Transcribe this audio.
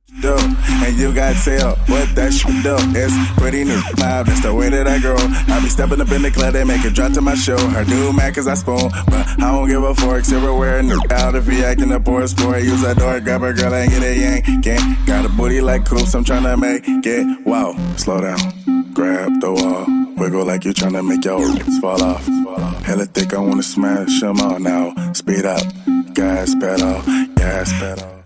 do, and you got tell what that shit do. It's pretty new, vibe, that's the way that I grow. I be stepping up in the club, they make it drop to my show. Her do mad cause I spoon, but I don't give a fork. Silverware, out if he acting a poor sport. Use a door, grab a girl and get a yank. Got a booty like coops, I'm tryna make it. Wow, slow down, grab the wall. Wiggle like you tryna make your roots fall off. Hella thick, I wanna smash them all now. Speed up, gas pedal, gas pedal.